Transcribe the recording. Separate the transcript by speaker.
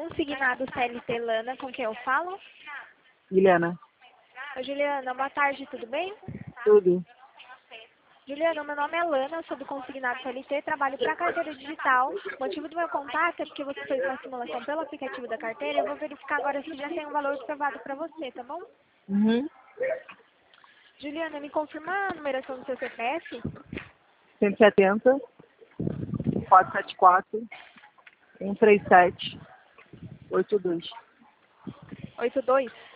Speaker 1: Consignado CLT Lana, com quem eu falo?
Speaker 2: Juliana.
Speaker 1: Oi, Juliana, boa tarde, tudo bem?
Speaker 2: Tudo.
Speaker 1: Juliana, meu nome é Lana, sou do Consignado CLT, trabalho para a carteira digital. O motivo do meu contato é porque você fez uma simulação pelo aplicativo da carteira. Eu vou verificar agora se já tem um valor observado para você, tá bom?
Speaker 2: Uhum.
Speaker 1: Juliana, me confirma a numeração do seu CPF?
Speaker 2: 170, 474, 137, 82.
Speaker 1: 82?